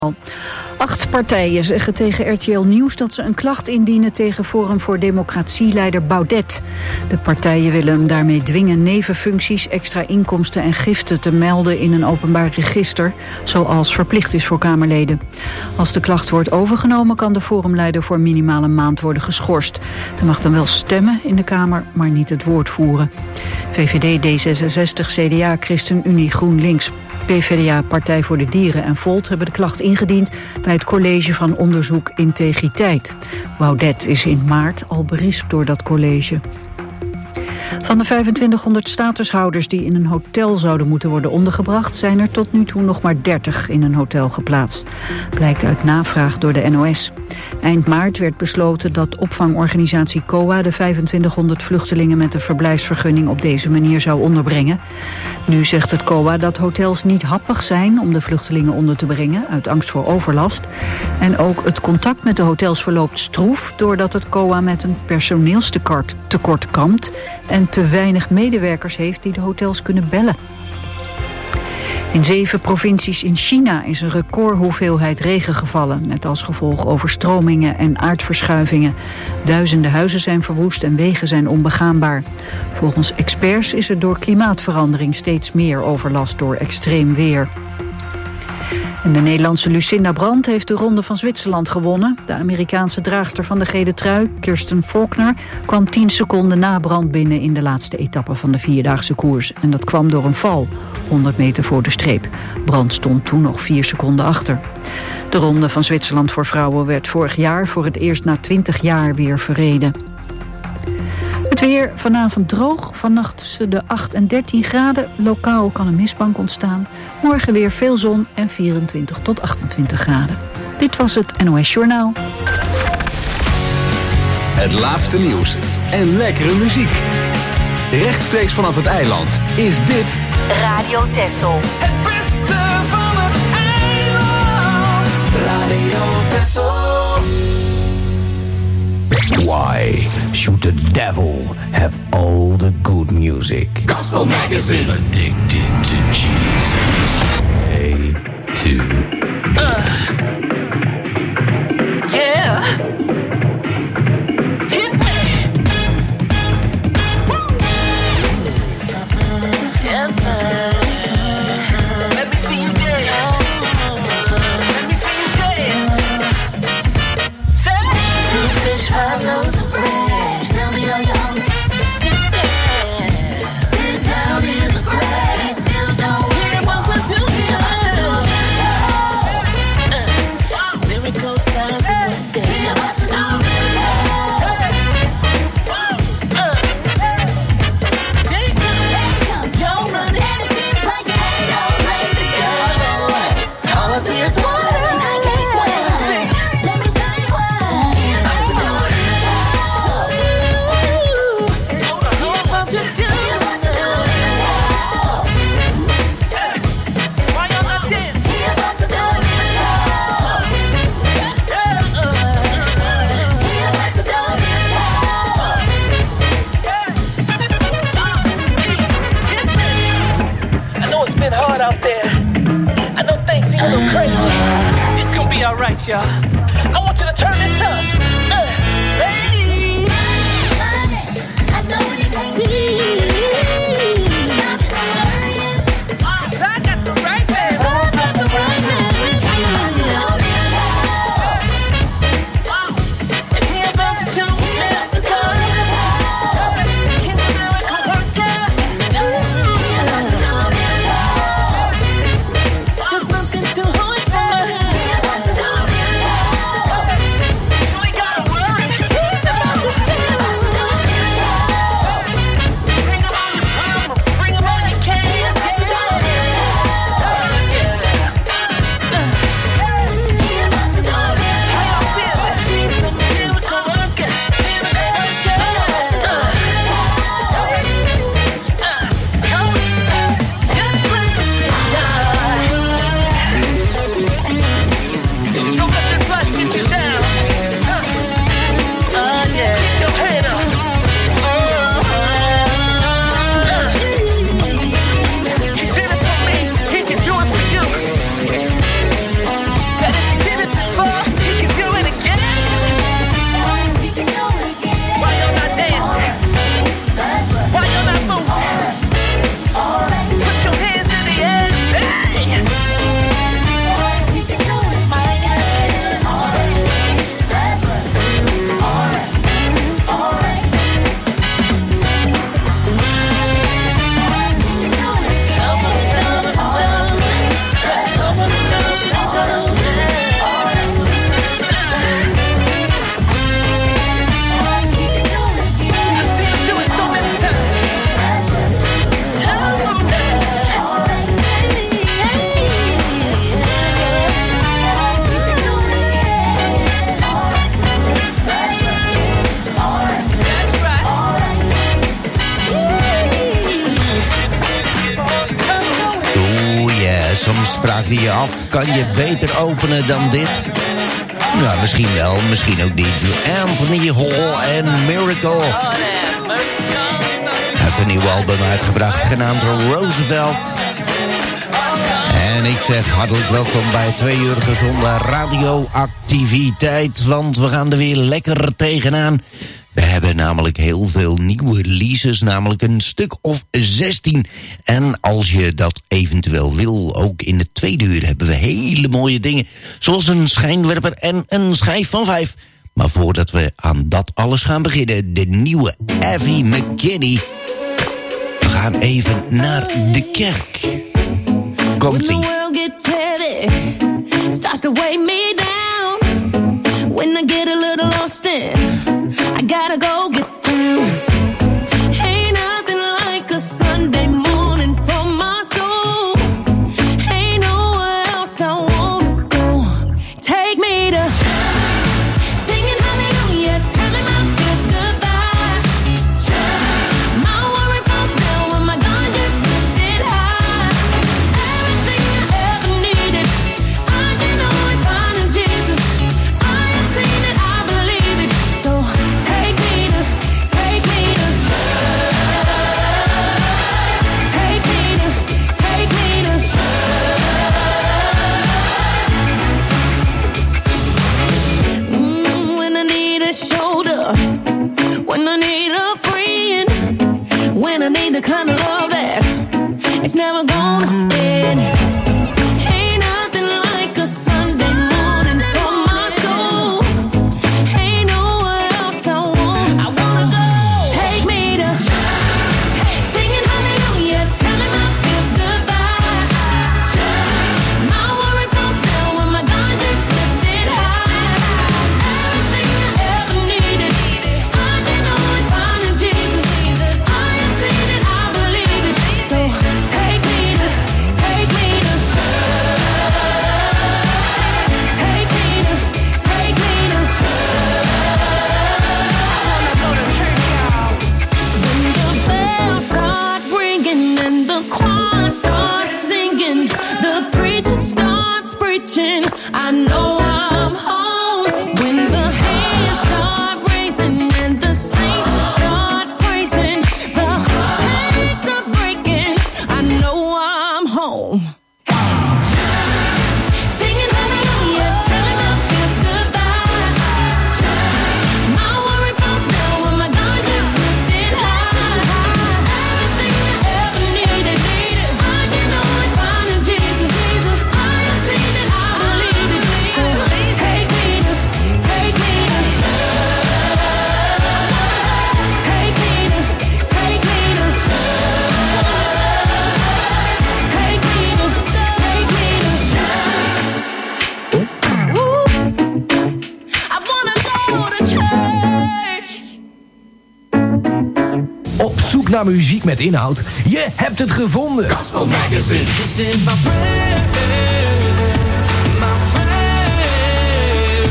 8 partijen zeggen tegen RTL Nieuws dat ze een klacht indienen tegen Forum voor Democratie-leider Baudet. De partijen willen hem daarmee dwingen nevenfuncties, extra inkomsten en giften te melden in een openbaar register, zoals verplicht is voor Kamerleden. Als de klacht wordt overgenomen kan de forumleider voor minimaal een maand worden geschorst. Hij mag dan wel stemmen in de Kamer, maar niet het woord voeren. VVD, D66, CDA, ChristenUnie, GroenLinks, PvdA, Partij voor de Dieren en Volt hebben de klacht ingediend bij het College van Onderzoek Integriteit. Baudet is in maart al berispt door dat college. Van de 2500 statushouders die in een hotel zouden moeten worden ondergebracht, zijn er tot nu toe nog maar 30 in een hotel geplaatst. Blijkt uit navraag door de NOS. Eind maart werd besloten dat opvangorganisatie COA de 2500 vluchtelingen met een verblijfsvergunning op deze manier zou onderbrengen. Nu zegt het COA dat hotels niet happig zijn om de vluchtelingen onder te brengen, uit angst voor overlast. En ook het contact met de hotels verloopt stroef, doordat het COA met een personeelstekort kampt en te weinig medewerkers heeft die de hotels kunnen bellen. In 7 provincies in China is een recordhoeveelheid regen gevallen, met als gevolg overstromingen en aardverschuivingen. Duizenden huizen zijn verwoest en wegen zijn onbegaanbaar. Volgens experts is er door klimaatverandering steeds meer overlast door extreem weer. En de Nederlandse Lucinda Brandt heeft de Ronde van Zwitserland gewonnen. De Amerikaanse draagster van de gele trui, Kirsten Faulkner, kwam 10 seconden na Brandt binnen in de laatste etappe van de 4-daagse koers. En dat kwam door een val, 100 meter voor de streep. Brandt stond toen nog 4 seconden achter. De Ronde van Zwitserland voor vrouwen werd vorig jaar voor het eerst na 20 jaar weer verreden. Het weer vanavond droog, vannacht tussen de 8 en 13 graden. Lokaal kan een mistbank ontstaan. Morgen weer veel zon en 24 tot 28 graden. Dit was het NOS Journaal. Het laatste nieuws en lekkere muziek. Rechtstreeks vanaf het eiland is dit Radio Texel. Het beste van het eiland. Radio Texel. Why should the devil have all the good music? Gospel Magazine. Addicted to Jesus. A to Yeah. Hit me. Let me see you dance. Let me see you dance. Say. 2 fish, 5 loaves of bread. Tell me all your own. Sit there. Sit down in the grass. Still don't hear what to do. Lyrical sounds of what they hear what to do. It's gonna be alright, y'all. I want you to turn this up. Ladies, I know you can see. I got the right man. I got the right man. And he about to do it. He's a miracle worker. There's nothing too hard for me. We gotta je af. Kan je beter openen dan dit? Nou, misschien wel, misschien ook niet. Anthony Hall en Miracle. Hij heeft een nieuw album uitgebracht, genaamd Roosevelt. En ik zeg hartelijk welkom bij 2 uur gezonde radioactiviteit. Want we gaan er weer lekker tegenaan. We hebben namelijk heel veel nieuwe releases, namelijk een stuk of 16. En als je dat eventueel wil, ook in de 2e uur hebben we hele mooie dingen. Zoals een schijnwerper en een schijf van 5. Maar voordat we aan dat alles gaan beginnen, de nieuwe Evie McKinney. We gaan even naar de kerk. Komt-ie. When the world gets heavy, starts to weigh me down. When I get a little lost in, I gotta go get through. Ain't nothing like a Sunday morning for my soul. Ain't nowhere else I wanna go. Take me to singing hallelujah, telling my fears goodbye. My worry falls down when my God gets lifted high. Everything I ever needed, I can only find in Jesus. I have seen it, I believe it. So take me to, take me to, take me to, take me to. When I need a shoulder, when I need a friend, when I need the kind of love that it's never gonna end. Ain't nothing like a Sunday morning for my soul. Ain't nowhere else I wanna go. Take me to singing hallelujah, telling my fears goodbye. My worry falls down when my God gets lifted high. Everything I ever needed, I can only find in Jesus. I have seen it, I believe it. So take me to, take me to, take me to, take me to. When the bells start ringing and the choir starts singing, the preacher starts preaching, I know I'm home. When the hands start raising and the saints start praising, the chains start breaking, I know I'm home. Singing hallelujah, telling my fears goodbye. My worry falls down when my God gets lifted high. Everything I ever needed, I can only find in Jesus. I have seen it, I believe it. So take me to, take me to, take me to, take me to, take me to, take me to. I wanna go to church. Op zoek naar muziek met inhoud? Je hebt het gevonden. Gospel Magazine. This is my prayer, my prayer.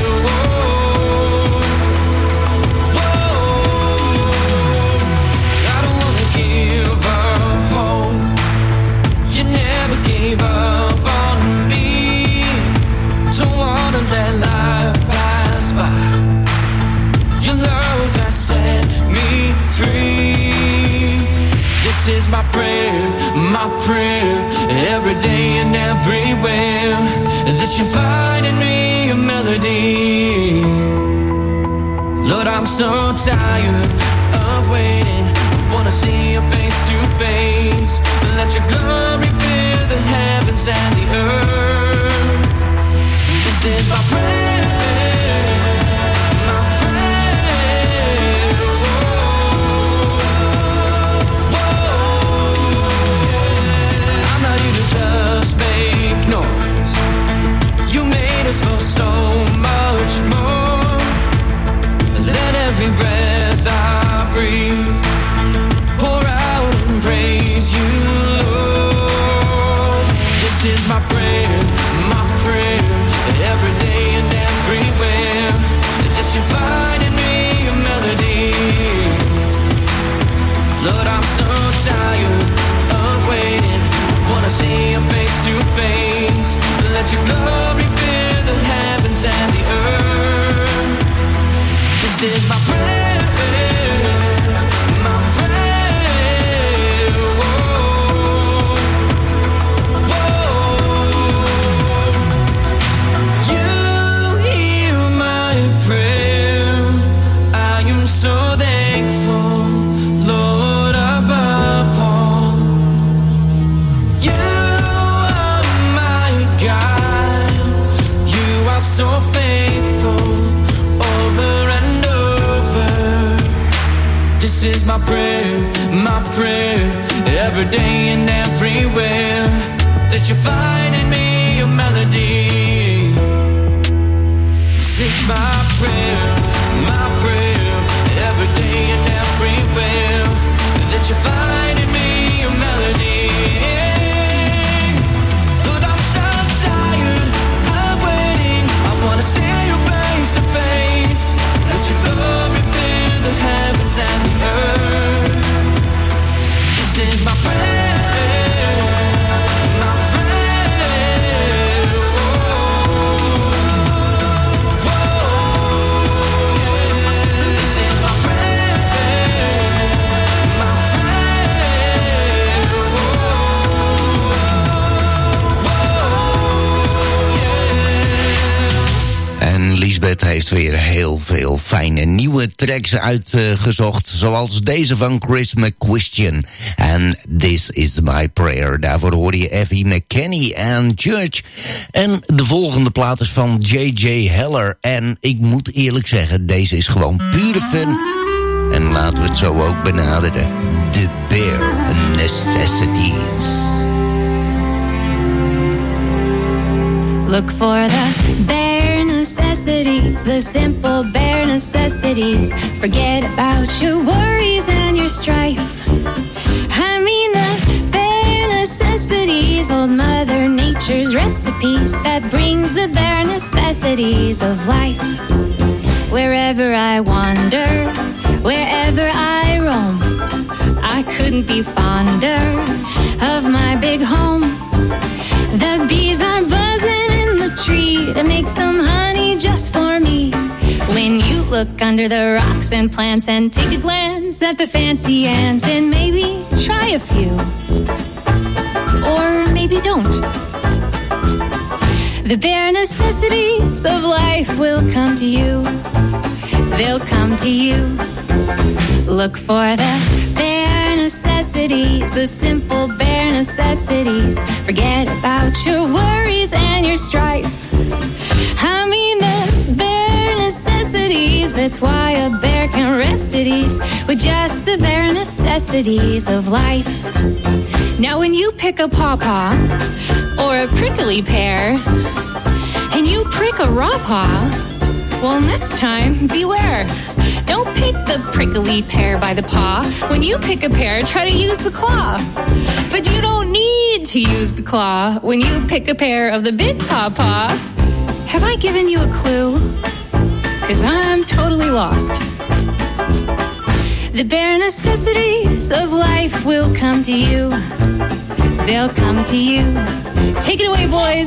I don't wanna give up hope. You never gave up on me. Don't wanna let life pass by. Your love has set me free. This is my prayer, every day and everywhere, that you find in me a melody. Lord, I'm so tired of waiting. I wanna see your face to face. Let your glory fill the heavens and the earth. This is my prayer, my prayer. I'm not here to just make noise. You made us for so much more. Let every breath I breathe pour out and praise you, Lord. This is my prayer, so faithful over and over. This is my prayer, every day and everywhere, that you find in me a melody. This is my prayer, every day and everywhere, that you find in me a melody. Lord, I'm so tired of waiting. I wanna see you face to face. Let your glory fill the heavens and the earth. This is my prayer, my prayer. This is my prayer, my prayer. En Liesbeth heeft weer heel veel fijne nieuwe tracks uitgezocht. Zoals deze van Chris McQuistion. En This Is My Prayer. Daarvoor hoorde je Effie McKenney en Church. En de volgende plaat is van J.J. Heller. En ik moet eerlijk zeggen, deze is gewoon pure fun. En laten we het zo ook benaderen. The Bare Necessities. Look for the bare necessities, the simple bare necessities. Forget about your worries and your strife. I mean the bare necessities, old Mother Nature's recipes, that brings the bare necessities of life. Wherever I wander, wherever I roam, I couldn't be fonder of my big home. The bees are buzzing in the tree to make some honey just for me. When you look under the rocks and plants and take a glance at the fancy ants and maybe try a few, or maybe don't. The bare necessities of life will come to you. They'll come to you. Look for the bare necessities, the simple bare necessities. Forget about your worries and your strife. I mean the bare necessities. That's why a bear can rest at ease with just the bare necessities of life. Now when you pick a pawpaw or a prickly pear and you prick a raw paw, well, next time, beware. Don't pick the prickly pear by the paw. When you pick a pear, try to use the claw. But you don't need to use the claw when you pick a pear of the big pawpaw. Have I given you a clue? 'Cause I'm totally lost. The bare necessities of life will come to you. They'll come to you. Take it away, boys.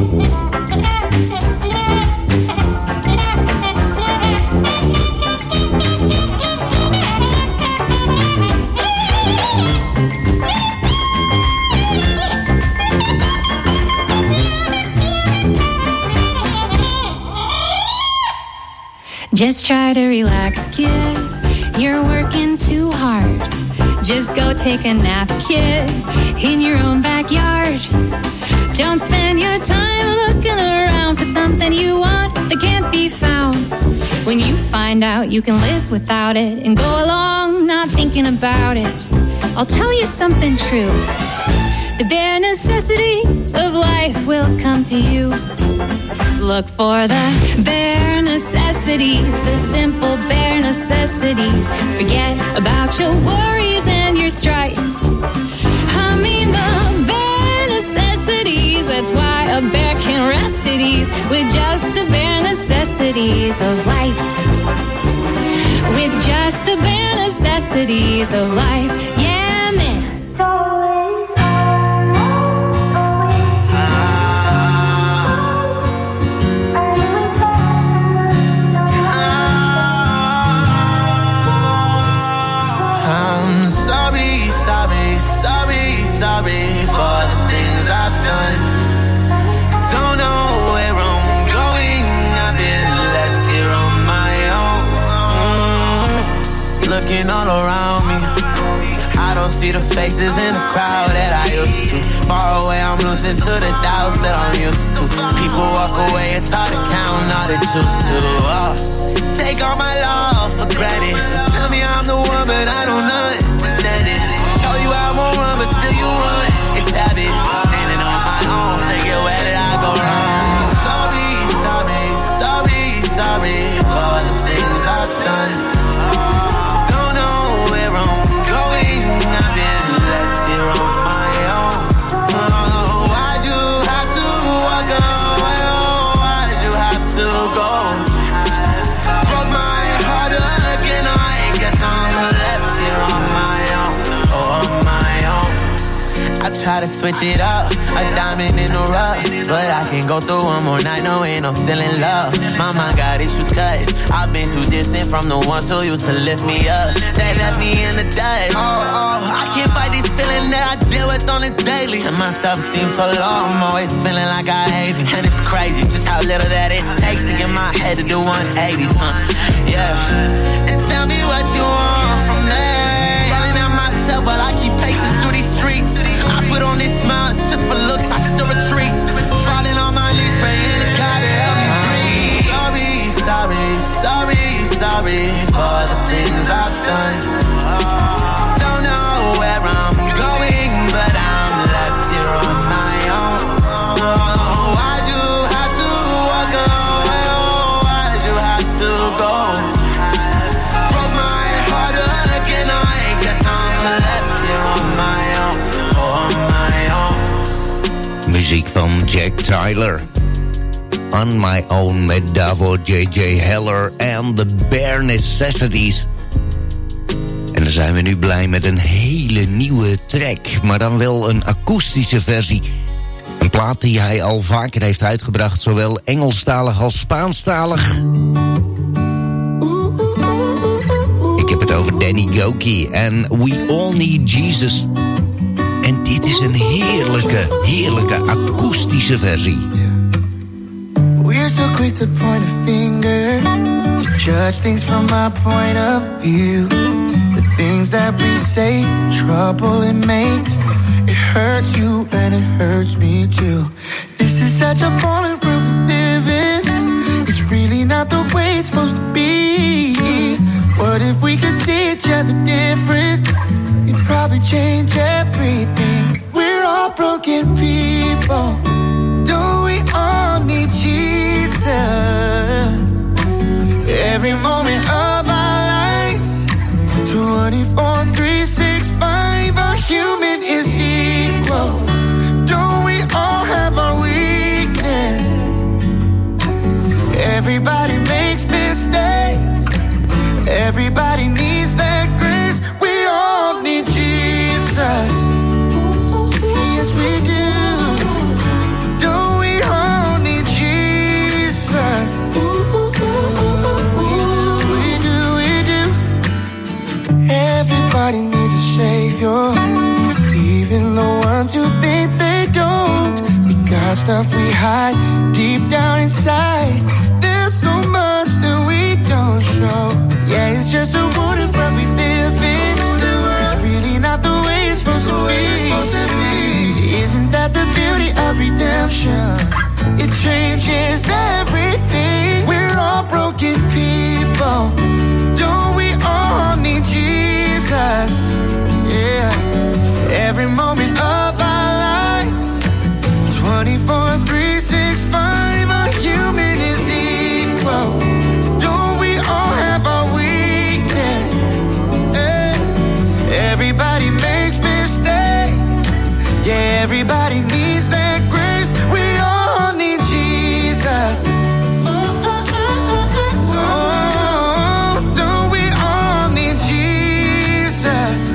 Just try to relax, kid. You're working too hard. Just go take a nap, kid, in your own backyard. Don't spend your time looking around for something you want that can't be found. When you find out you can live without it and go along not thinking about it, I'll tell you something true. The bare necessities of life will come to you. Look for the bare necessities, the simple bare necessities. Forget about your worries and your strife. I mean the bare necessities. That's why a bear can rest at ease with just the bare necessities of life. With just the bare necessities of life. Yeah, man. Sorry for the things I've done. Don't know where I'm going. I've been left here on my own. Looking all around me, I don't see the faces in the crowd that I used to. Far away, I'm losing to the doubts that I'm used to. People walk away, it's hard to count shoes to the wall. Take all my love for granted. Tell me I'm the one, but I don't understand it. Told you I won't run, but still you run. It's habit. Standing on my own, thinking where did I go wrong? Sorry, sorry, sorry, sorry for the things I've done. Don't know where I'm going. I've been left here on my own. Oh, why'd you have to walk away? Oh, why'd you have to go? Broke my heart again. I guess I'm left here on my own. Oh, on my own. I try to switch it up, a diamond in the rough, but I can't go through one more night knowing I'm still in love. My mind got issues cause I've been too distant from the ones who used to lift me up. They left me in the dust. Oh, I can't fight this feeling that I deal with on a daily. And my self-esteem so low, I'm always feeling like I hate me. And it's crazy just how little that it takes to get my head to do 180s, yeah. And tell me what you want from me. Yelling at myself while I keep pacing through these streets. I put on this smile, it's just for looks, I still retreat. Falling on my knees, praying to God to help me breathe. Sorry, sorry, sorry, sorry for the things I've done. Don't know where I'm going, but I'm left here on my own. Oh, why'd you have to walk away? Oh, why'd you have to go? Broke my heart again, I guess I'm left here on my own. Muziek van Jack Tyler. On My Own met daarvoor J.J. Heller en The Bare Necessities. En dan zijn we nu blij met een hele nieuwe track, maar dan wel een akoestische versie. Een plaat die hij al vaker heeft uitgebracht, zowel Engelstalig als Spaanstalig. Ik heb het over Danny Gokey en We All Need Jesus. En dit is een heerlijke akoestische versie. We're so quick to point a finger, to judge things from our point of view. The things that we say, the trouble it makes, it hurts you and it hurts me too. This is such a fallen world we live in. It's really not the way it's supposed to be. What if we could see each other different? It'd probably change everything. We're all broken people. Don't we all need Jesus? Every moment of our lives, 24, 3, 6, 5, a human is equal. Don't we all have our weakness? Everybody makes mistakes. Everybody needs that grace. We all need Jesus. Yes, we do. Don't we all need Jesus? We do. Everybody needs a savior, even the ones who think they don't. We got stuff we hide deep down inside. There's so much that we don't show. Yeah, it's just a wounded world we live in. It's really not the way it's supposed to be. Isn't that the beauty of redemption? It changes everything. We're all broken people. Don't we all need Jesus? Yeah. Every moment of our lives, 24, 3, 6, 5, a human is equal. Don't we all have our weakness? Everybody makes mistakes. Yeah, everybody needs that grace. We all need Jesus. Oh, don't we all need Jesus?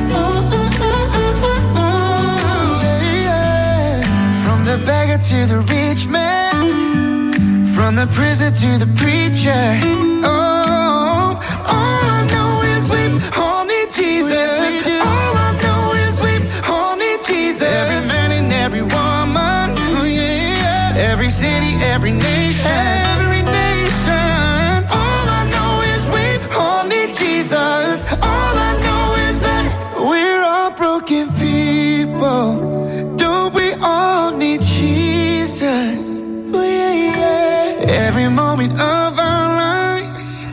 From the beggar to the rich man, from the prison to the preacher. Oh, all I know is we all need Jesus. All I know is we all need Jesus. Every man and every woman, oh yeah. Every city, every nation, every nation. All I know is we all need Jesus. All I know is that we're all broken people. Don't we all need Jesus? Oh yeah. Every moment of our lives.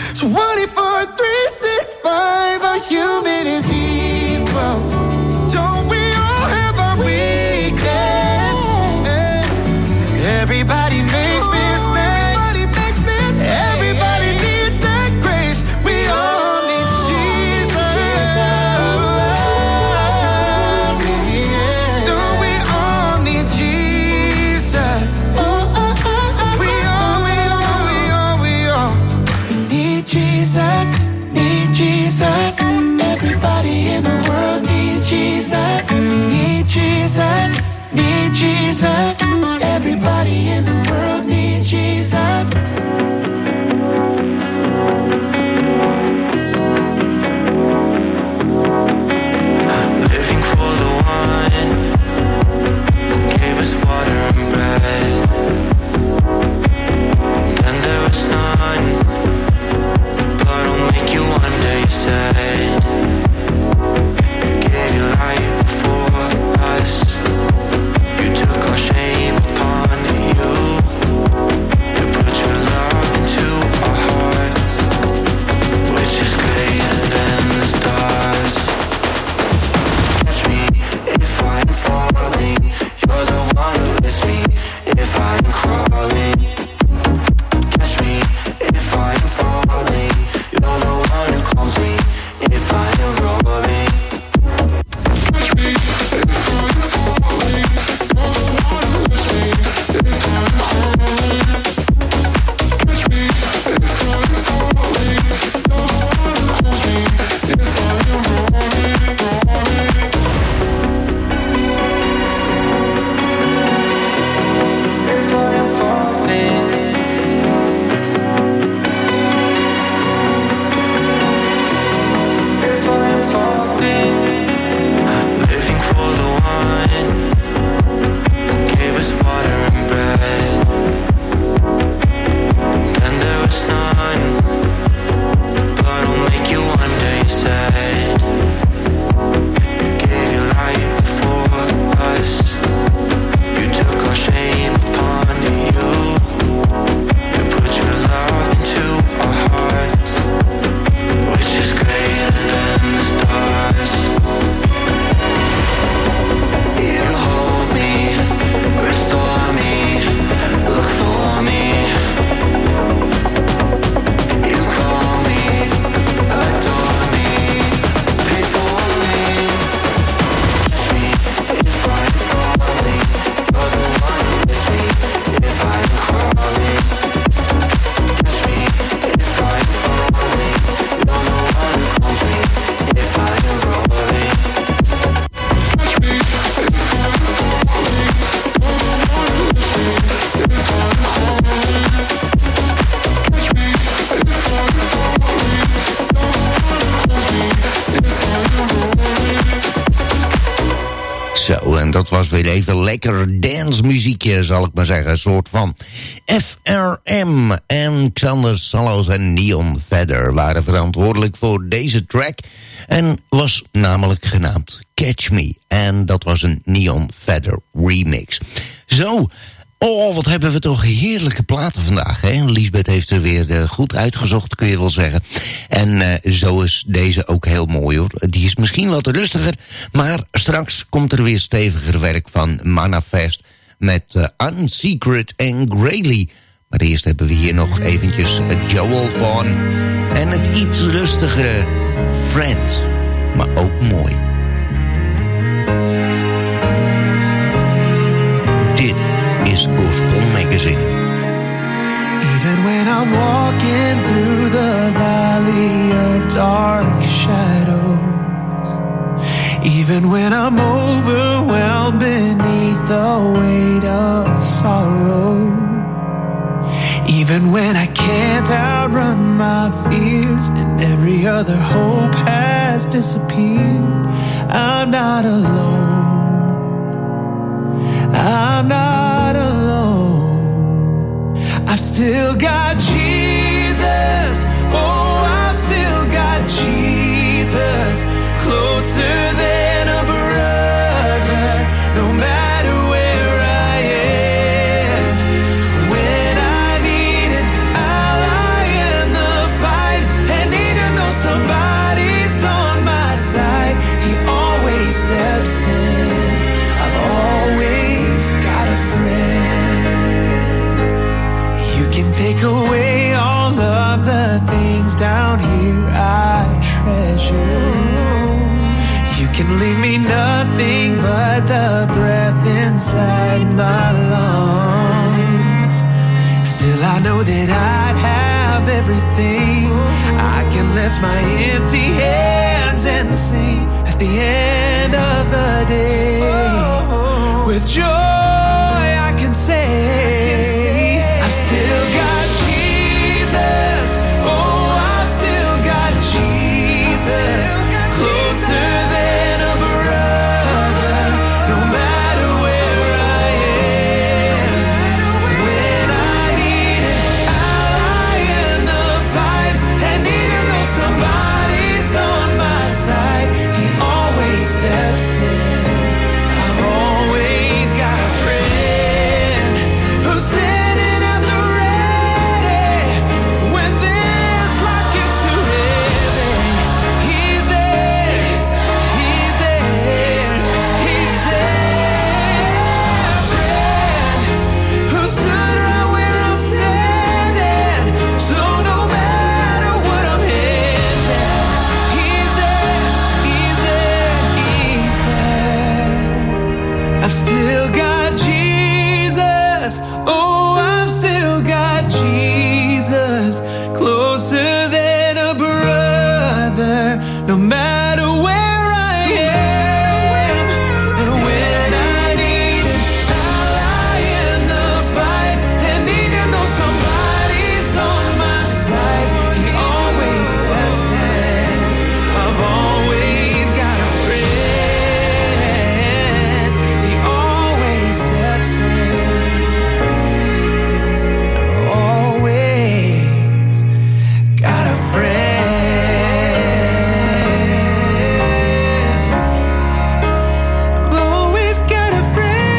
24/365, our human is equal. Don't we all have our weakness? Everybody makes mistakes. Everybody needs that grace. We all need Jesus. Don't we all need Jesus? We all need Jesus. Need Jesus. Everybody in the world need Jesus. Need Jesus. Need Jesus. Everybody in the world needs Jesus. Living for the one who gave us water and bread. And then there was none, but I'll make you one day, you said. You gave your life for us. You took our shame upon you. You put your love into our hearts, which is greater than the stars. Catch me if I'm falling. You're the one who lifts me if I'm crawling. Catch me if I'm falling. You're the one who calms me if I'm roaring. Catch me if I'm falling. You're the one who lifts me if I'm crawling. Catch me if I'm falling. You're the one who calms me if I'm roaring. If I am falling, if I am falling, living for the one who gave us water and bread. And then there was none, but I'll make you one day, you said. You gave your life for us. You took our shame upon you. You put your love into our hearts, which is greater than the stars. You hold me, restore me, look for me. You call me, adore me, pay for me. Catch me if I'm falling. You're the one who lifts me if I'm crawling. Catch me if I'm falling. You're the one who calms me if I'm roaring. Catch me if I'm falling. You're the one who lifts me if I'm crawling. Catch me if I'm falling. You're the one who calms me if I'm roaring. Zo, en dat was weer even lekker dancemuziekje, zal ik maar zeggen. Een soort van FRM. En Xander Sallows en Neon Feather waren verantwoordelijk voor deze track. En was namelijk genaamd Catch Me. En dat was een Neon Feather remix. Zo, oh, wat hebben we toch heerlijke platen vandaag, hè? Liesbeth heeft er weer goed uitgezocht, kun je wel zeggen. En zo is deze ook heel mooi, hoor. Die is misschien wat rustiger, maar straks komt er weer steviger werk van Manifest met Unsecret en Grayly. Maar eerst hebben we hier nog eventjes Joel Vaughn en het iets rustigere Friend, maar ook mooi. Dit is Gospel Magazine. Even when I'm walking through the valley of dark shadows, even when I'm overwhelmed beneath the weight of sorrow, even when I can't outrun my fears and every other hope has disappeared, I'm not alone. I'm not alone. I've still got Jesus. Oh, I've still got Jesus. Closer than a brother. No matter where I am. When I needed down here I treasure. You can leave me nothing but the breath inside my lungs. Still I know that I'd have everything. I can lift my empty hands and sing at the end of the day. With joy I can say I've still got Jesus. Oh, I've still got Jesus. Closer than a brother, no matter where I am. When I need an ally in the fight, and even though somebody's on my side, he always steps in. I've always got a friend who's standing at the ready when this life gets too heavy. He's there, he's there, he's there. Friend who stood right where I'm standing, so no matter what I'm headed, he's there, he's there, he's there. I've still got Jesus. Oh, I've still got Jesus. Closer than a brother, no matter where I am. And when I need an ally in the fight, and even though somebody's on my side, he always steps in. I've always got a friend. He always steps in. Always got a friend. Always got a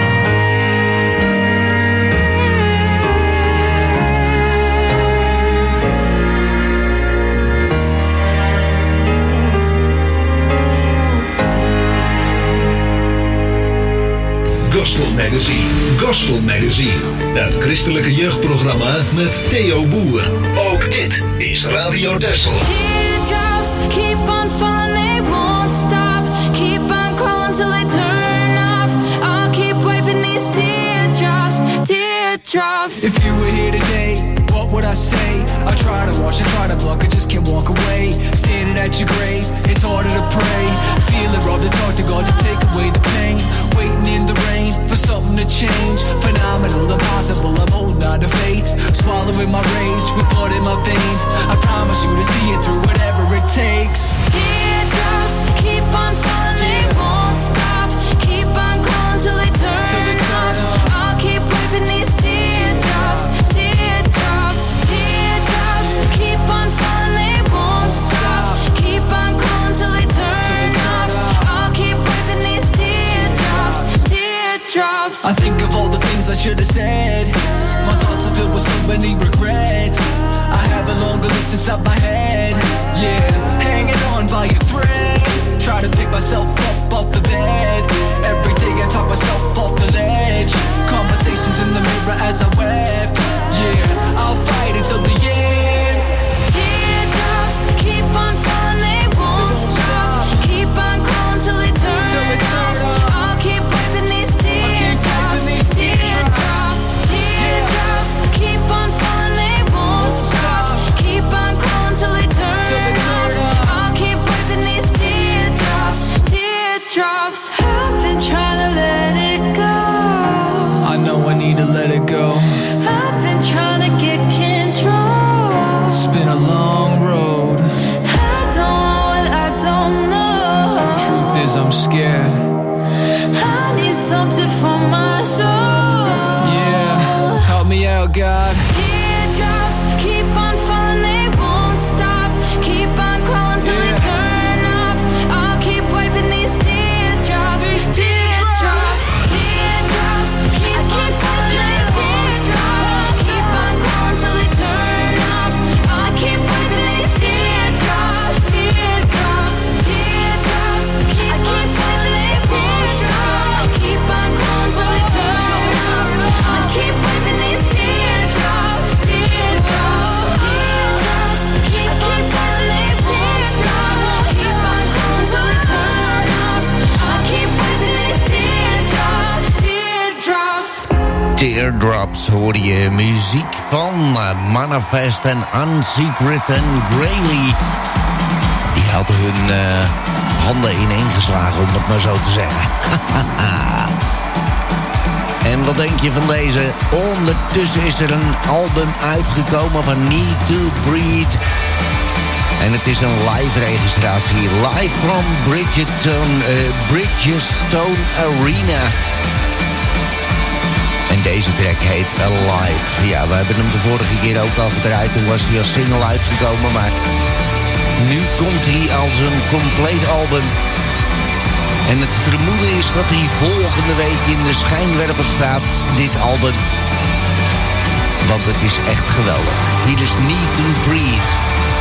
Gospel Magazine. Gospel Magazine. Het christelijke jeugdprogramma met Theo Boer. Ook dit is Radio Texel. Teardrops keep on falling, they won't stop. Keep on crawling till they turn off. I'll keep wiping these teardrops, teardrops. If you were here today, what would I say? I try to wash, I try to block, I just can't walk away. Standing at your grave, it's harder to pray. Feel it wrong to talk to God to take away the pain. Waiting in the rain for something to change. Phenomenal, impossible, I'm holding on to faith. Swallowing my rage with blood in my veins. I promise you to see it through whatever it takes. Teardrops keep on falling, they won't stop. Keep on crawling till they turn off. I'll keep wiping these teardrops, teardrops, teardrops. Keep on falling, they won't stop. Keep on crawling till they turn off. I'll keep wiping these teardrops, teardrops. I think of all the things I should have said. My thoughts are filled with so many regrets. I have a longer list inside my head. Yeah, hanging on by a thread. Try to pick myself up off the bed. Every day I talk myself off the ledge. Conversations in the mirror as I wept. Yeah, I'll fight until the end. Teardrops keep on falling, they won't stop. Keep on crawling till they turn off. I'll keep wiping these teardrops, teardrops, teardrops. Keep on falling, they won't stop. Keep on crawling till they turn off. I'll keep wiping these teardrops, teardrops. I've been trying to let it go. I know I need to let it go. I've been trying to get control. It's been a long road. I don't know what I don't know. Truth is I'm scared. I need something for my soul. Yeah, help me out, God. Teardrops keep on falling, they won't stop. Keep on crawling till they turn off. I'll keep wiping these teardrops, teardrops, teardrops. Keep on falling, they won't stop. Keep on crawling till they turn off. I'll keep wiping these teardrops, teardrops, teardrops. Keep on falling. Teardrops hoorde je muziek van Manifest en Unsecret en Grayley. Die hadden hun handen ineengeslagen, om het maar zo te zeggen. En wat denk je van deze? Ondertussen is er een album uitgekomen van Need to Breathe. En het is een live registratie. Live from Bridgestone Arena. En deze track heet Alive. Ja, we hebben hem de vorige keer ook al gedraaid. Toen was hij als single uitgekomen. Maar nu komt hij als een compleet album. En het vermoeden is dat hij volgende week in de schijnwerper staat. Dit album. Want het is echt geweldig. Hier is Need to Breathe.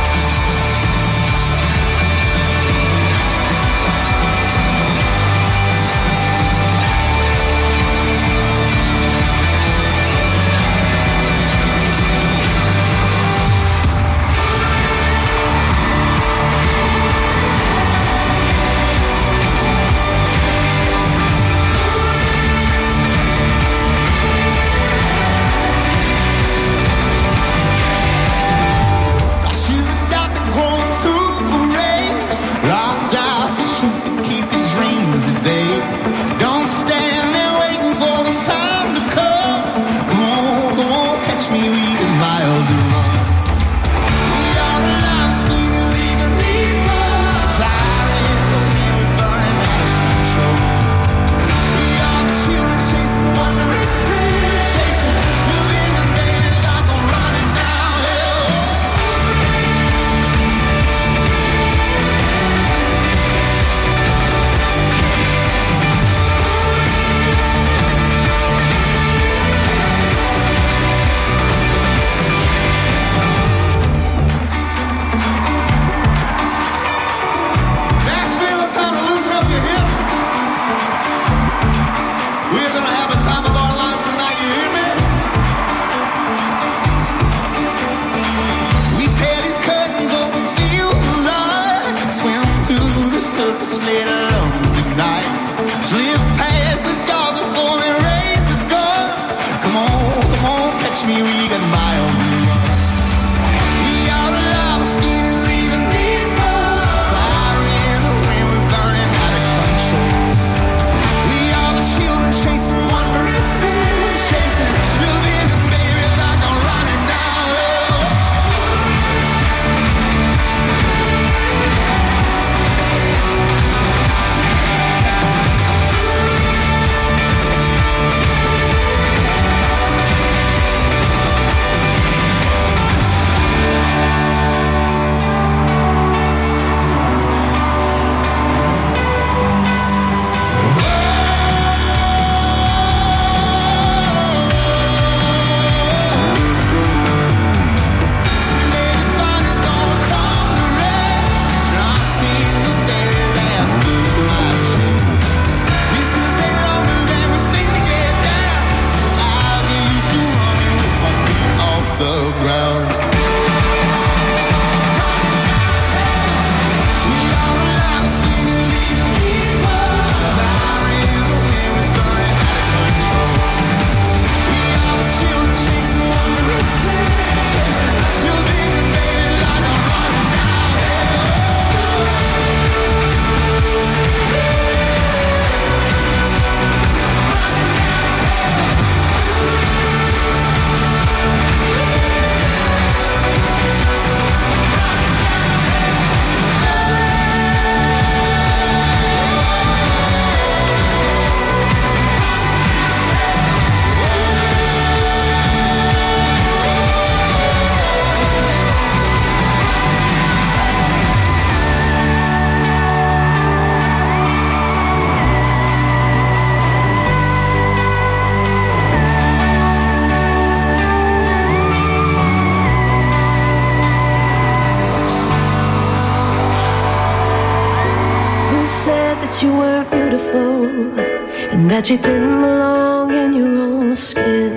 That you didn't belong in your own skin.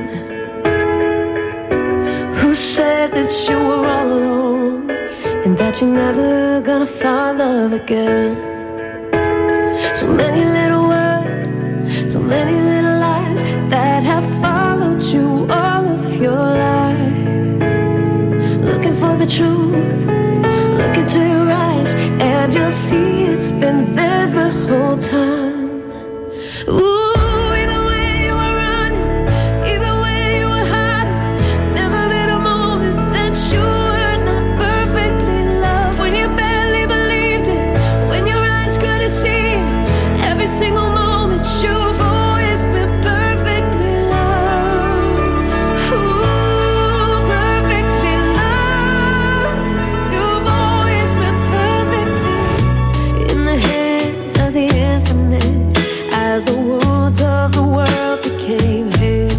Who said that you were all alone and that you're never gonna find love again? So many little words, so many little lies that have followed followed you all of your life, looking for the truth. Look into your eyes and you'll see it's been there the whole time. Ooh, either way you were running, either way you were hiding, never been a moment that you were not perfectly loved. When you barely believed it, when your eyes couldn't see it, every single moment you've always been perfectly loved. Ooh, perfectly loved. You've always been perfectly in the hands of the infinite, as the wounds of the world became his.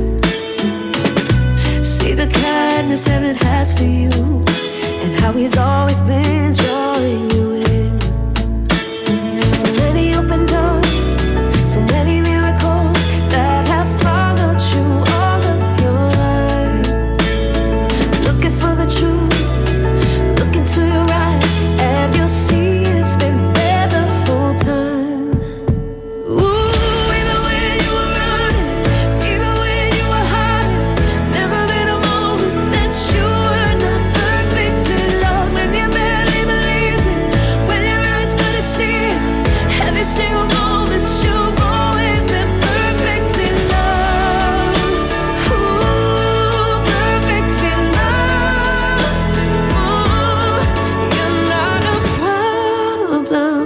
See the kindness heaven has for you, and how he's always been drawing you in. So many open doors, so many miracles that have followed you all of your life. Looking for the truth, look into your eyes, and you'll see it's been there the whole time. Ooh, either way you were running, either way you were hiding, never been a moment that you were not perfectly loved. When you barely believed it, when your eyes couldn't see it, every single moment you've always been perfectly loved. Ooh, perfectly loved. Ooh, you're not a problem.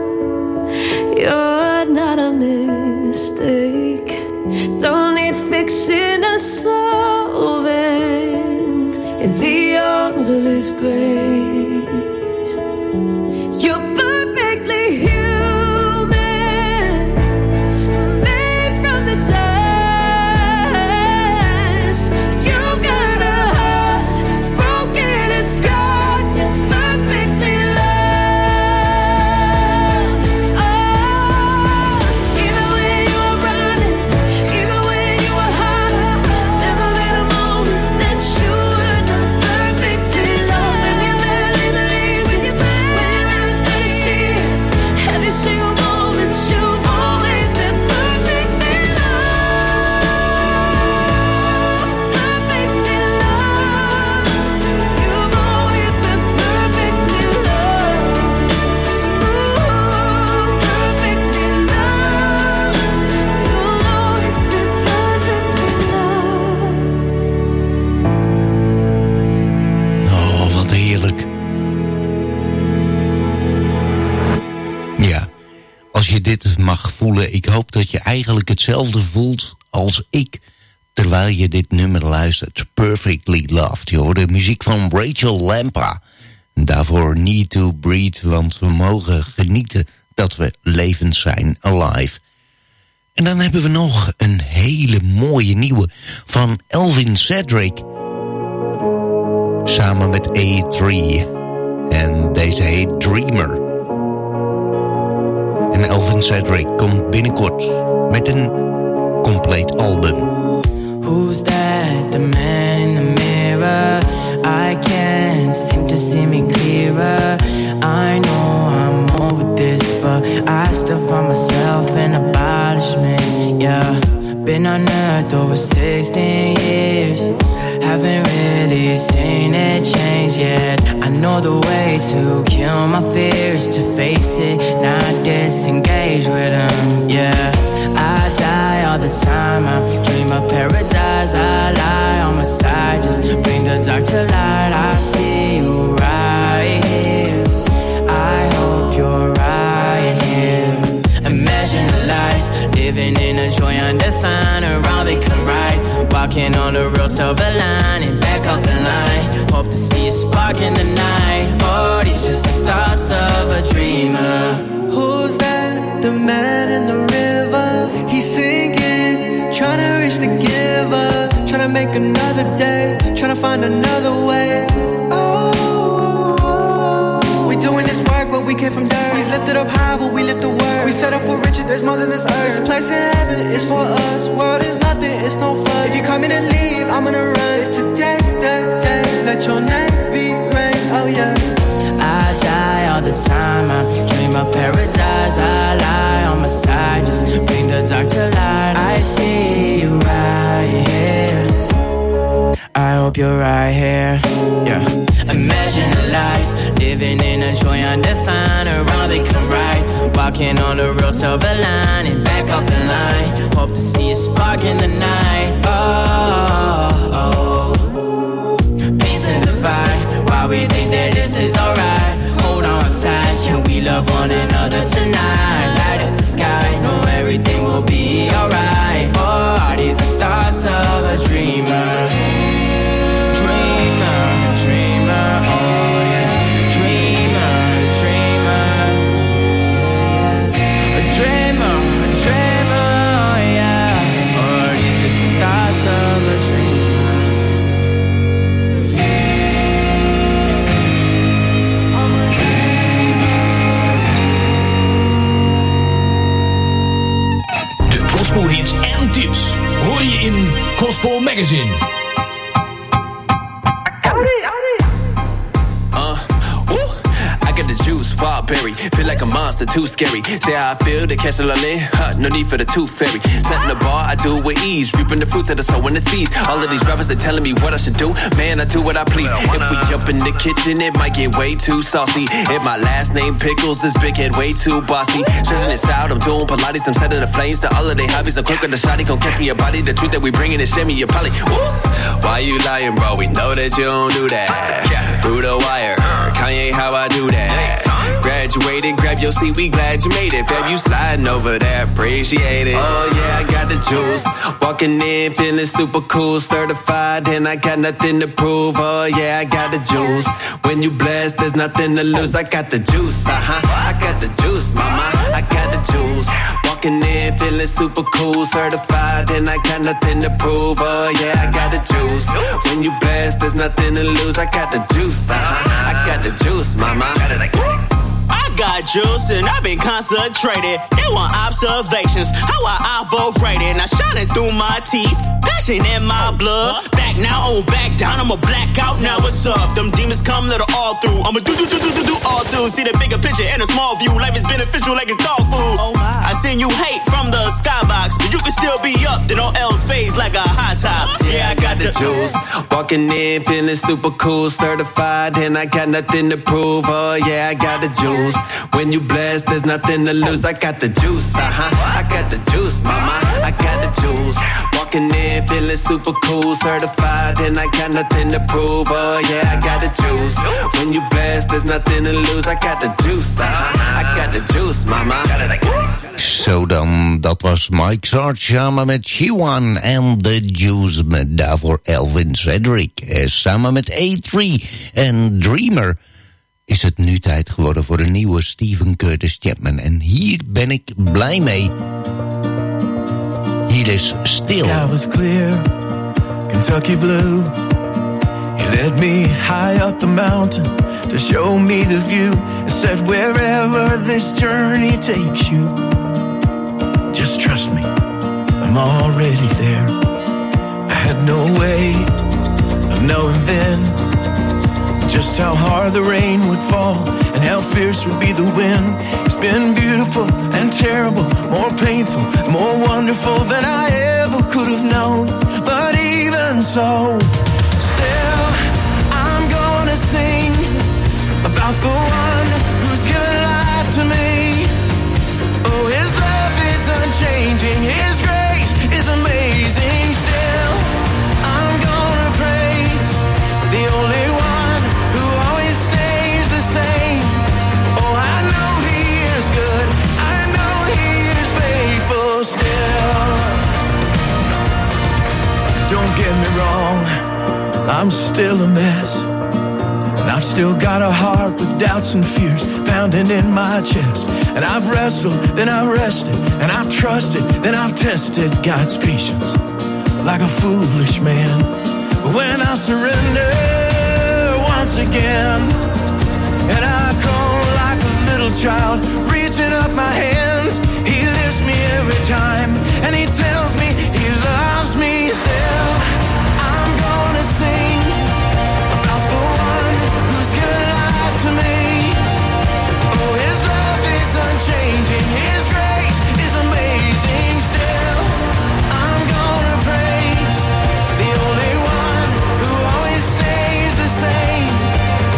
You're not a mistake. Don't need fixing or solving. In the arms of His grace, you're perfectly human, made from the dust. You've got a heart broken and scarred. You're perfectly loved. Oh, either way you were running, either way you were hiding, never been a moment that you were not perfectly loved. When you barely believed it, when your eyes couldn't see it, every single moment you've always been perfectly loved. Perfectly loved. You've always been perfectly loved. Ooh, perfectly loved. You'll always be perfectly loved. Oh, wat heerlijk. Ja, als je dit mag voelen, ik hoop dat je eigenlijk hetzelfde voelt als ik, terwijl je dit nummer luistert. Perfectly Loved. Je hoort de muziek van Rachel Lampa. En daarvoor Need to Breathe, want we mogen genieten dat we levend zijn, alive. En dan hebben we nog een hele mooie nieuwe van Elvin Cedric. Samen met A3. En deze heet Dreamer. En Elvin Cedric komt binnenkort met een compleet album. Who's that? The man in the mirror. I can't seem to see me clearer. I know I'm over this, but I still find myself in abolishment. Yeah, been on earth over 16 years. Haven't really seen it change yet. I know the way to kill my fears, to face it, not disengage with them. Yeah, I die all the time. I dream of paradise. I lie on my side, just bring the dark to light. I see you right here. I hope you're right here. Imagine a life living in a joy undefined. Around become right, walking on a real silver line and back up in line. Hope to see a spark in the night. Oh, these just the thoughts of a dreamer. Who's that? The man in the river. He's sinking, trying to reach the giver. Trying to make another day, trying to find another way. Oh, we doing this work, but we came from dirt. He's lifted up high, but we lift the word. We set up for riches, there's more than this earth. There's a place in heaven, it's for us. World is nothing, it's no fun. If you come in and leave, I'm gonna run. If today's the day, let your name be great. Oh yeah. I die all the time. I dream of paradise. I lie on my side, just bring the dark to light. I see you right here. Imagine a life, living in a joy undefined. Around become right, walking on the real silver line. And back up in line, hope to see a spark in the night. Oh. Peace and divide, why we think that this is alright. Hold on tight, can we love one another tonight? Light up the sky, know everything will be alright. Oh, these are thoughts of a dreamer. Dreamer, dreamer, oh yeah. Dreamer, dreamer, yeah. A dreamer, oh yeah. Oh, these are the thoughts of a dreamer. I'm a dreamer. De gospelhits en tips hoor je in Gospel Magazine. I got the juice, Wildberry. Feel like a monster, too scary. Say how I feel to catch the lalin. No need for the tooth fairy. Setting the bar, I do it with ease. Reaping the fruits of the soul and the seeds. All of these rappers, they telling me what I should do. Man, I do what I please. If we jump in the kitchen, it might get way too saucy. If my last name Pickles, this big head way too bossy. Stretching it out, I'm doing Pilates. I'm setting the flames to all of their hobbies. I'm quick with the shotty, gon' catch me a body. The truth that we bringing is shimmy, you probably. Woo! Why you lying, bro? We know that you don't do that. Through the wire, Kanye, how I do that. Graduated, grab your seat, we glad you made it. Fab, you sliding over there, appreciate it. Oh yeah, I got the juice. Walking in, feeling super cool, certified, and I got nothing to prove. Oh yeah, I got the juice. When you blessed, there's nothing to lose. I got the juice, I got the juice, mama. I got the juice. Walking in, feeling super cool, certified, and I got nothing to prove. Oh yeah, I got the juice. When you blessed, there's nothing to lose. I got the juice, I got the juice, mama. I got juice and I've been concentrated. They want observations, how I operated. Now shining through my teeth, passion in my blood. Back now, on back down, I'm a blackout, now what's up? Them demons come, let it all through. I'ma do all too. See the bigger picture in a small view. Life is beneficial like it's dog food. I seen you hate from the skybox, but you can still be up, then all else fades like a hot top. Yeah, I got the juice. Walking in, feeling super cool, certified, and I got nothing to prove. Oh yeah, I got the juice. When you blessed, there's nothing to lose. I got the juice, I got the juice, mama. I got the juice. Walking in, feeling super cool, certified, and I got nothing to prove. Oh yeah, I got the juice. When you blessed, there's nothing to lose. I got the juice, I got the juice, mama. Zo dan, dat was Mike Sarge samen met Chiwan en The Juice. Met daarvoor Elvin Cedric. Samen met A3 en Dreamer is het nu tijd geworden voor de nieuwe Stephen Curtis Chapman. En hier ben ik blij mee. Hier is Still. Sky was clear, Kentucky blue. He led me high up the mountain to show me the view. And said wherever this journey takes you, just trust me, I'm already there. I had no way of knowing then just how hard the rain would fall and how fierce would be the wind. It's been beautiful and terrible, more painful, more wonderful than I ever could have known. But even so, still I'm gonna sing about the one who's given life to me. Oh, his love is unchanging, his grace is amazing. Still I'm gonna praise the only one who always stays the same. Oh, I know he is good, I know he is faithful still. Don't get me wrong, I'm still a mess, and I've still got a heart with doubts and fears pounding in my chest. And I've wrestled, then I've rested, and I've trusted, then I've tested God's patience like a foolish man. But when I surrender once again, and I call like a little child, reaching up my hands, he lifts me every time, and he tells me he loves me still. I'm gonna sing about the one who's given life to me. Oh, his love is unchanging, his grace is amazing. Still I'm gonna praise the only one who always stays the same.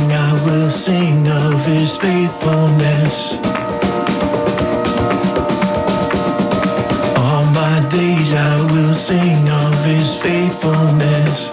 I will sing of his faithfulness. All my days I will sing of his faithfulness.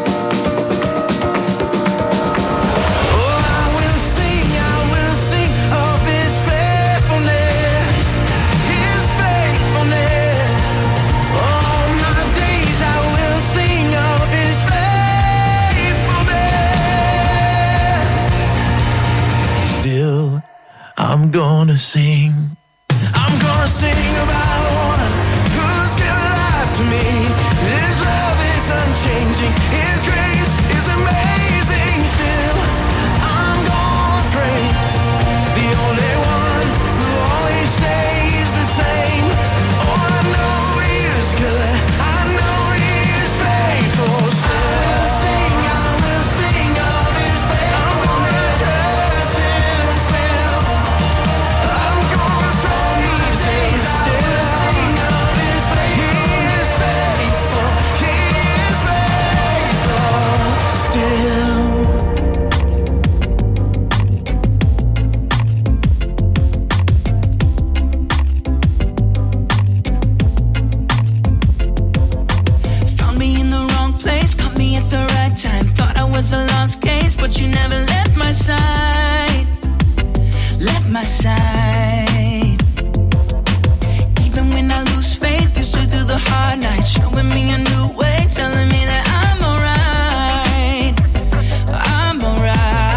I'm gonna sing. I'm gonna sing about one who's given life to me. His love is unchanging. His grace is amazing. Still, I'm gonna praise the only one who always stays the same. Oh, I know he is good. I know he is faithful. Still, I will sing of his faithfulness. Trust him still. I'm gonna praise him still. Sing of his faithfulness. He is faithful. He is faithful still. Found me in the wrong place, caught me at the right time. Thought I was a lost case, but you never left my side. Left my side. Even when I lose faith, you stood through the hard nights, showing me a new way, telling me that I'm alright. I'm alright.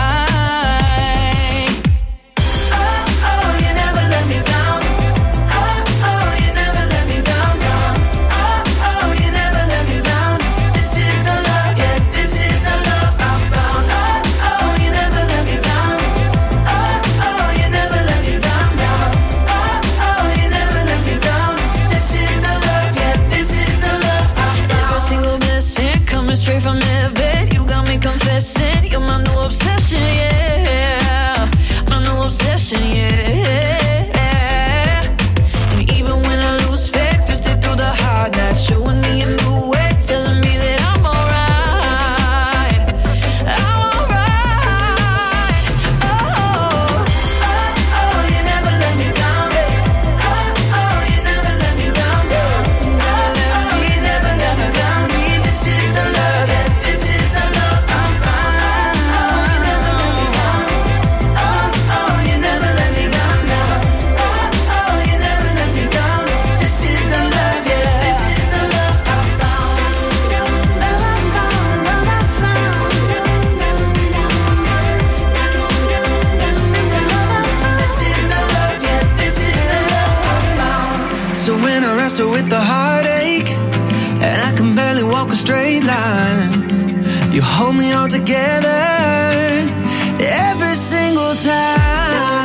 Oh, oh, you never let me down. Oh, oh, you never let me down, down. Oh, oh, you never let me down. This is the love, yeah, this is the love I found. Oh, oh, you never let me down. Oh, oh, you never let me down, down. Oh, oh, you never let me down. This is the love, yeah, this is the love I found. Every single blessing coming straight from heaven. You got me confessing, you're my new obsession, yeah. My new obsession, yeah. And even when I lose faith, you stick through the hard nights, showing me a new way, telling me that I'm alright. I'm alright. Oh, oh, oh, you never let me down. Oh, oh, you never let me down. Oh, you never let me down. This is the love, yeah, this is the love I found. Oh, you never let me down. Oh, oh, you never let me down. Oh, oh, you never let me down. This is the love, yeah, this is the love I found. Love I found, love I found. This is the love, yeah, this is the love I found. So when I wrestle with the heartache and I can barely walk a straight line, you hold me all together every single time.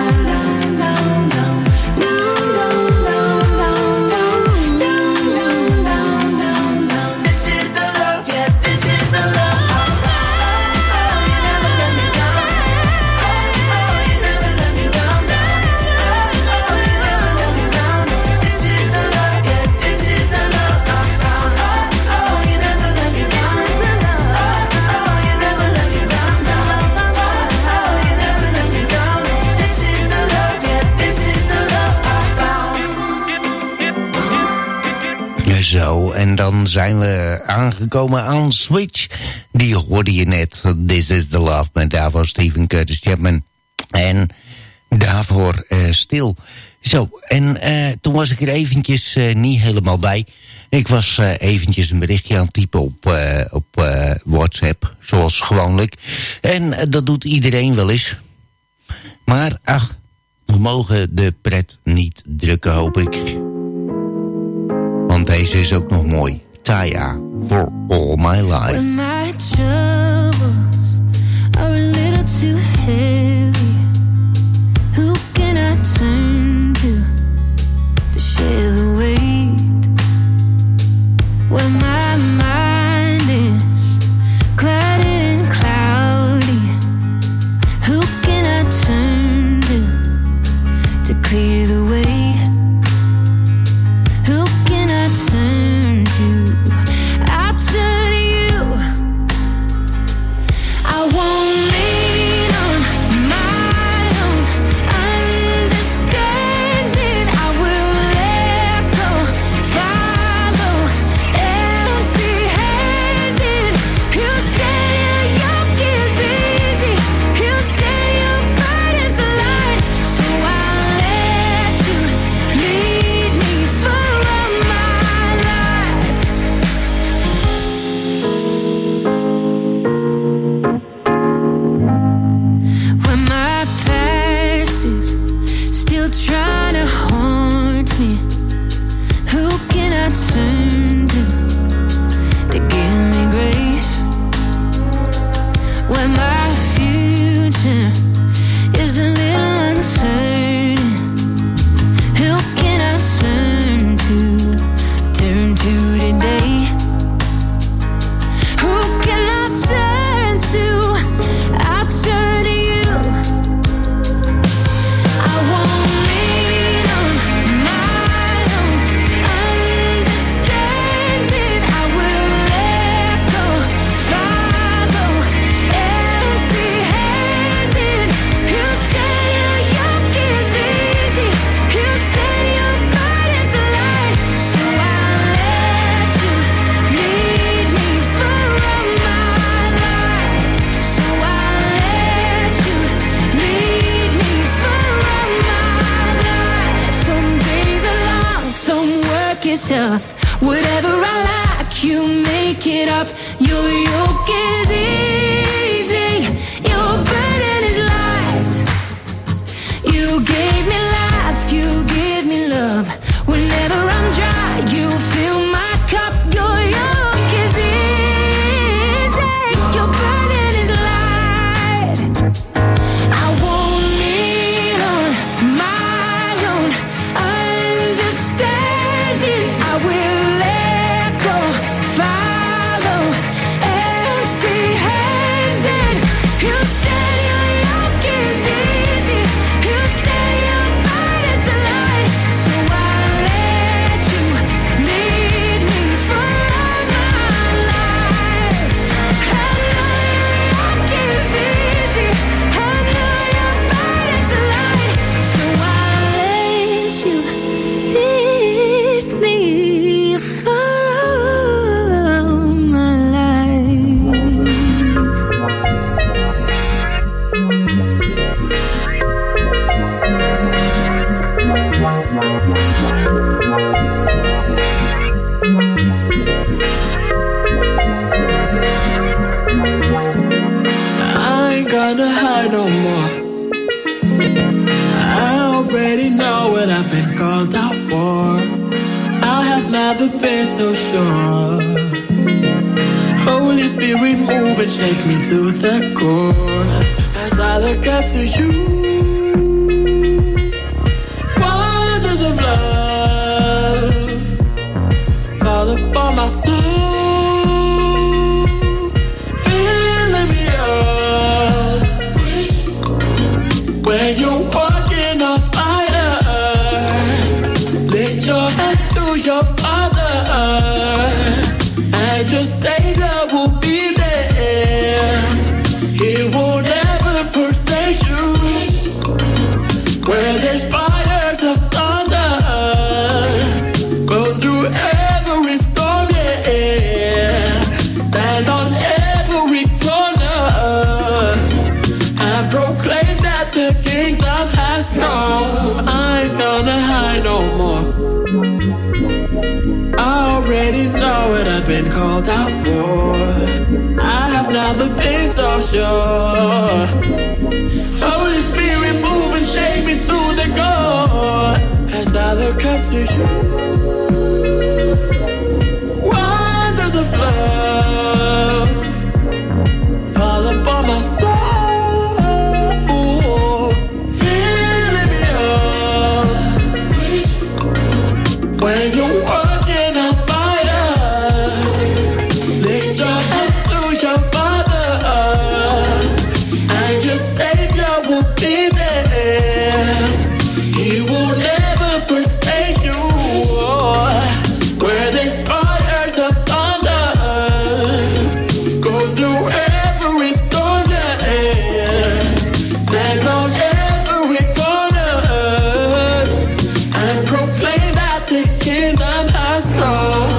This is the love, yeah, this is the love I found. Oh, you never let me down. Oh, you never let me down. Oh, you never let me down. This is the love, yeah, this is the love I found. Oh, you never let me down. Oh, you never let me down. Oh, you never let me down. This is the love, yeah, this is the love I found. Zo, en dan zijn we aangekomen aan Switch. Die hoorde je net. This is the Love, met daarvoor Stephen Curtis Chapman. En daarvoor Stil. Zo, en toen was ik er eventjes niet helemaal bij. Ik was eventjes een berichtje aan het typen op WhatsApp, zoals gewoonlijk. En dat doet iedereen wel eens. Maar ach, we mogen de pret niet drukken, hoop ik. Want deze is ook nog mooi. Taya, For All My Life. When my troubles are a little too heavy, who can I turn to share the weight? When my mind is clouded and cloudy, who can I turn to clear the way? Who can I turn to? I turn to you. I won't leave. turn to give me grace when my future is a little uncertain? Who can I turn to today? Who can I turn to? I turn to you. I won't lean on my own understanding. I will let go, follow empty-handed. You say your yoke is easy. You say your burden's light. So I'll let you lead me for all my life. So I'll let you lead me for all my life. Some days are long, some work is tough. Whatever I lack, you make it up. Your yoke is easy, your burden is light. You gave me life, you give me love. Whenever I'm dry, you fill my cup. Your yoke is easy, your burden is light. I won't lean on my own understanding. I will let go, follow empty-handed. You said your yoke is easy. You say your burden's light. So I'll let you lead me for all my life. I know your yoke is easy. I know your burden's light. So I'll let you lead me for all my life. I ain't gonna hide no more. I already know what I've been called out for. I have never been so sure. Holy Spirit, move and shake me to the core. As I look up to you, wonders of love fall upon my soul, filling me up when you're walking on fire. Lift your hands to your Father, and your Savior will be there. He will never forsake you. Where there's fires of thunder, go through every storm, yeah. Stand on every corner and proclaim that the kingdom has come. I ain't gonna hide no more. I already know what I've been called out for. I have never been so sure. Holy Spirit, move and shake me to the core. As I look up to you, wonders of love fall upon my soul, filling me up when you're working on fire. Lift your hands to your Father, and your Savior will be there. He will never forsake you. Where there's fires of thunder, go through every storm, yeah. Stand on every corner and proclaim that the kingdom has come.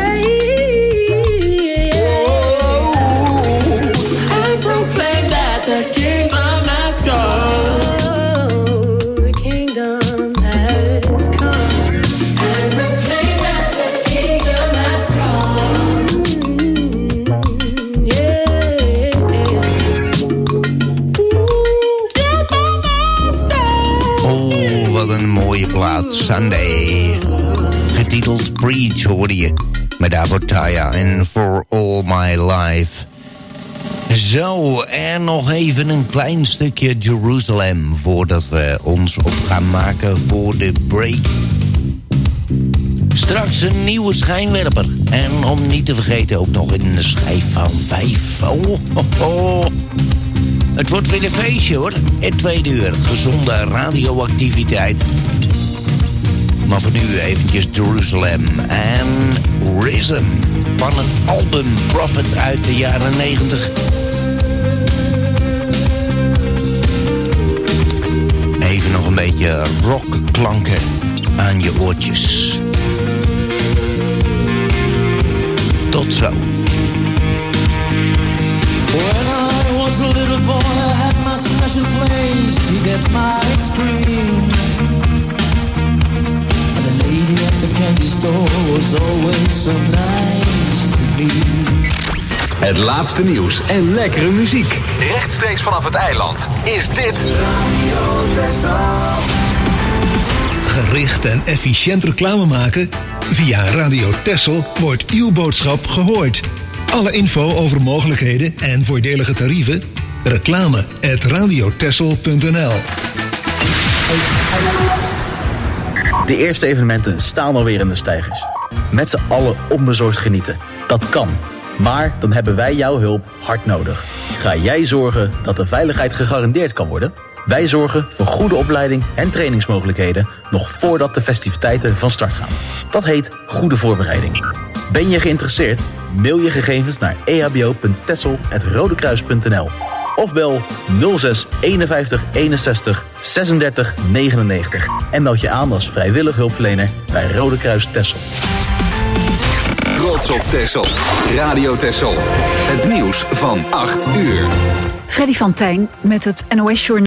And proclaim that the kingdom has come. The kingdom has come. And proclaim that the kingdom has come. Oh, wat een mooie plaat. Sunday. getiteld Preach hoorde je. Met daarvoor Taya en For All My Life. Zo, en nog even een klein stukje Jeruzalem voordat we ons op gaan maken voor de break. Straks een nieuwe schijnwerper. En om niet te vergeten ook nog een schijf van 5. Het wordt weer een feestje hoor. Het tweede uur, gezonde radioactiviteit. Maar voor nu eventjes Jeruzalem en Risen van het album Prophet uit de jaren 90. Even nog een beetje rockklanken aan je oortjes. Tot zo. When I was a little boy, I had my special place to get my ice cream. And the lady at the candy store was always so nice to me. Het laatste nieuws en lekkere muziek. Rechtstreeks vanaf het eiland is dit Radio Texel. Gericht en efficiënt reclame maken? Via Radio Texel wordt uw boodschap gehoord. Alle info over mogelijkheden en voordelige tarieven? reclame@radiotexel.nl. De eerste evenementen staan alweer in de steigers. Met z'n allen onbezorgd genieten. Dat kan. Maar dan hebben wij jouw hulp hard nodig. Ga jij zorgen dat de veiligheid gegarandeerd kan worden? Wij zorgen voor goede opleiding en trainingsmogelijkheden nog voordat de festiviteiten van start gaan. Dat heet goede voorbereiding. Ben je geïnteresseerd? Mail je gegevens naar ehbo.tessel@rodekruis.nl of bel 06 51 61 36 99 en meld je aan als vrijwillig hulpverlener bij Rode Kruis Texel. Trots op Texel. Radio Texel. Het nieuws van 8 uur. Freddy van Tijn met het NOS-journaal.